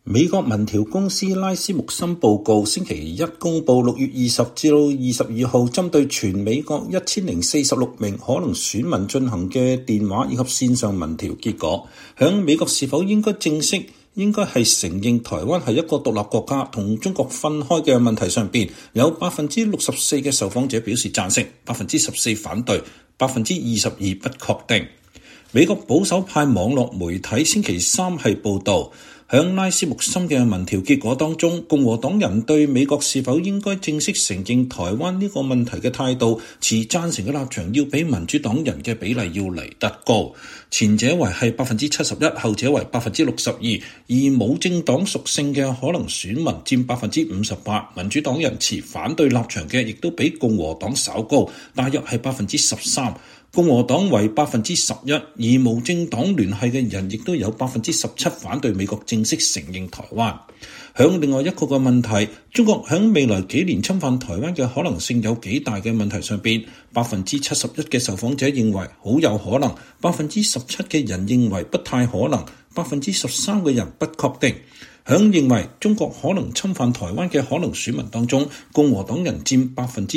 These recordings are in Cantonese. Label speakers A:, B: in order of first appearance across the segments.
A: 美國民調公司拉斯穆森報告星期一公佈6月20至22號針對全美國1046名可能選民進行嘅電話以及線上民調結果，響美國是否應該承認台灣係一個獨立國家同中國分開嘅問題上邊，有64%嘅受訪者表示贊成，14%反對，22%不確定。美國保守派網絡媒體星期三係報導，響拉斯穆森嘅民調結果當中，共和黨人對美國是否應該正式承認台灣呢個問題嘅態度，持贊成嘅立場要比民主黨人嘅比例要嚟得高，前者為係71%，後者為62%，而冇政黨屬性嘅可能選民佔58%，民主黨人持反對立場嘅亦都比共和黨稍高，大約係13%。共和黨為11%，而無政黨聯繫嘅人亦都有17%反對美國正式承認台灣。響另外一個嘅問題，中國響未來幾年侵犯台灣嘅可能性有幾大嘅問題上邊，71%嘅受訪者認為好有可能，17%嘅人認為不太可能，13%嘅人不確定。響認為中國可能侵犯台灣嘅可能選民當中，共和黨人佔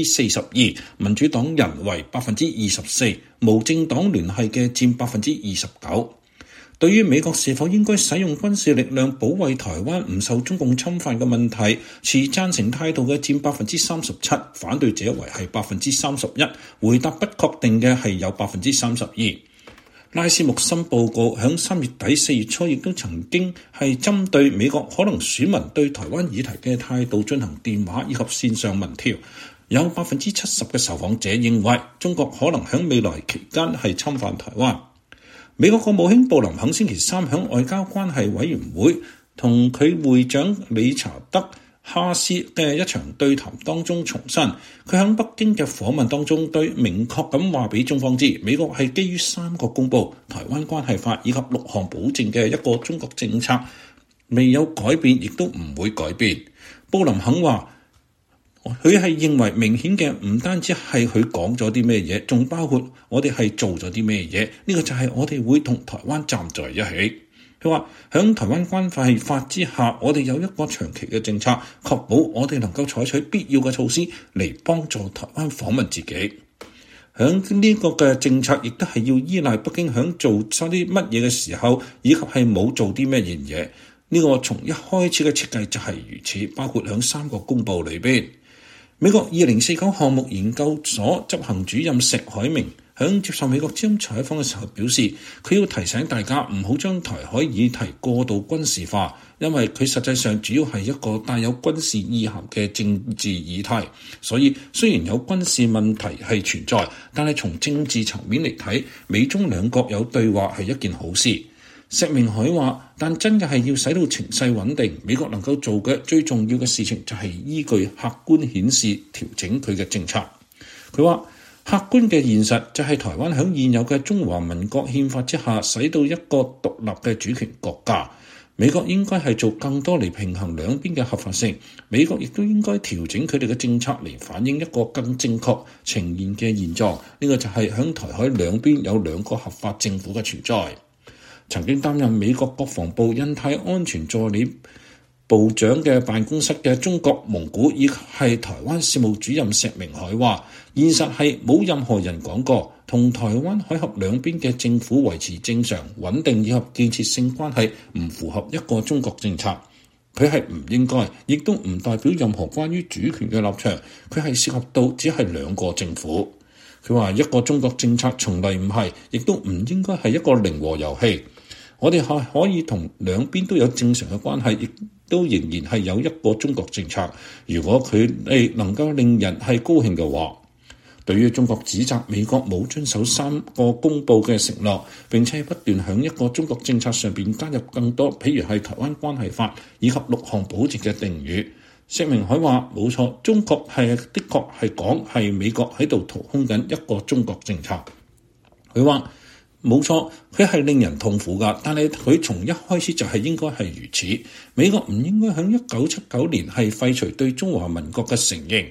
A: 42%，民主黨人為24%，無政黨聯繫嘅佔29%。對於美國是否應該使用軍事力量保衛台灣唔受中共侵犯嘅問題，持贊成態度嘅佔37%，反對者為係31%，回答不確定嘅係有32%。拉斯穆森報告響3月底4月初亦都曾經係針對美國可能選民對台灣議題嘅態度進行電話以及線上民調，有70%嘅受訪者認為中國可能響未來期間係侵犯台灣。美國國務卿布林肯星期三響外交關係委員會同佢會長理查德哈斯嘅一場對談當中重申，佢喺北京嘅訪問當中對明確咁話俾中方知，美國係基於3個公報、台灣關係法以及6項保證嘅一個中國政策，未有改變，亦都唔會改變。布林肯話，佢係認為明顯嘅唔單止係佢講咗啲咩嘢，仲包括我哋係做咗啲咩嘢，呢個就係我哋會同台灣站在一起。佢話響台灣關係法之下，我哋有一個長期嘅政策，確保我哋能夠採取必要嘅措施嚟幫助台灣訪問自己。響呢個嘅政策亦都係要依賴北京響做咗啲乜嘢嘅時候，以及係冇做啲咩嘢。呢個從一開始嘅設計就係如此，包括響3個公報裏邊。美國2049項目研究所執行主任石海明響接受美國之音採訪嘅時候表示，佢要提醒大家唔好將台海議題過度軍事化，因為佢實際上主要係一個帶有軍事意涵嘅政治議題，所以雖然有軍事問題係存在，但係從政治層面嚟睇，美中兩國有對話係一件好事。石明海話，但真嘅係要使到情勢穩定，美國能夠做嘅最重要嘅事情就係依據客觀顯示調整佢嘅政策。佢話，客觀嘅現實就係台灣喺現有嘅中華民國憲法之下，使到一個獨立嘅主權國家。美國應該係做更多嚟平衡兩邊嘅合法性，美國亦都應該調整佢哋嘅政策嚟反映一個更正確呈現嘅現狀。呢個就係喺台海兩邊有2個合法政府嘅存在。曾經擔任美國國防部印太安全助理部長嘅辦公室嘅中國蒙古以及係台灣事務主任石明海話，現實係冇任何人講過同台灣海峽兩邊嘅政府維持正常穩定以及建設性關係唔符合一個中國政策。佢係唔應該，亦都唔代表任何關於主權嘅立場。佢係涉及到只係2個政府。佢話一個中國政策從來唔係，亦都唔應該係一個零和遊戲。我哋係可以同兩邊都有正常嘅關係，亦都仍然係有一個中國政策。如果佢哋能夠令人係高興嘅話，對於中國指責美國冇遵守3個公報嘅承諾，並且不斷響一個中國政策上邊加入更多，譬如係台灣關係法以及6項保證嘅定語。石明海話冇錯，中國係的確係講係美國喺度掏空緊一個中國政策。佢話冇錯，佢係令人痛苦㗎，但係佢從一開始就係應該係如此。美國唔應該喺1979年係廢除對中華民國嘅承認。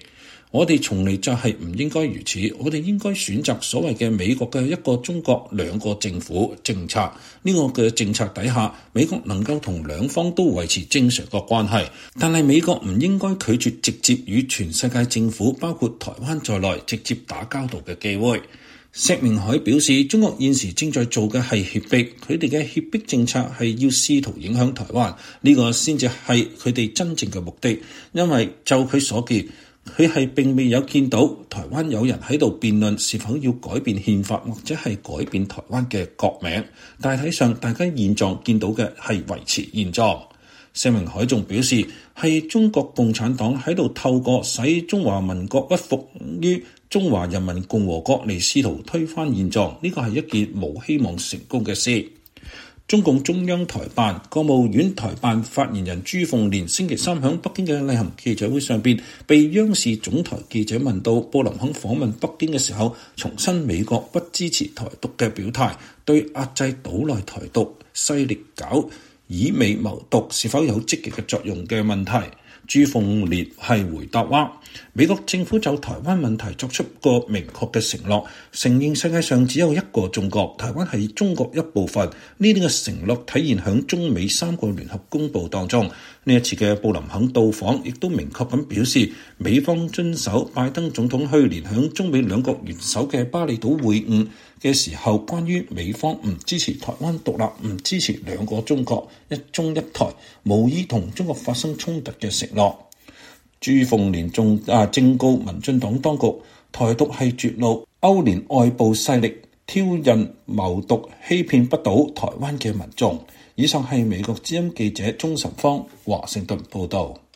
A: 我哋從嚟就係唔應該如此，我哋應該選擇所謂嘅美國嘅一個中國兩個政府政策。呢個嘅政策底下，美國能夠同兩方都維持正常嘅關係，但係美國唔應該拒絕直接與全世界政府，包括台灣在內，直接打交道嘅機會。石明海表示，中國現時正在做嘅係脅迫，佢哋嘅脅迫政策係要試圖影響台灣，呢個先至係佢哋真正嘅目的。因為就佢所見，佢係並未有見到台灣有人喺度辯論是否要改變憲法或者係改變台灣嘅國名。大體上，大家現狀見到嘅係維持現狀。石明海仲表示，係中國共產黨喺度透過使中華民國屈服於中華人民共和國嚟試圖推翻現狀，呢個係一件冇希望成功嘅事。中共中央台辦、國務院台辦發言人朱鳳蓮星期三喺北京嘅例行記者會上邊，被央視總台記者問到布林肯訪問北京嘅時候，重申美國不支持台獨嘅表態，對壓制島內台獨勢力搞以美謀獨是否有積極嘅作用嘅問題。朱鳳蓮係回答話，美國政府就台灣問題作出個明確嘅承諾，承認世界上只有一個中國，台灣係中國一部分。呢啲嘅承諾體現響中美3個聯合公報當中。呢一次嘅布林肯到訪，亦都明確咁表示，美方遵守拜登總統去年響中美兩國元首嘅巴厘島會晤嘅時候，關於美方唔支持台灣獨立、唔支持兩個中國、一中一台，無意同中國發生衝突嘅承諾。朱鳳蓮仲正告民進黨當局，台獨係絕路，勾連外部勢力挑釁謀獨，欺騙不到台灣嘅民眾。以上係美國之音記者鍾晨芳華盛頓報道。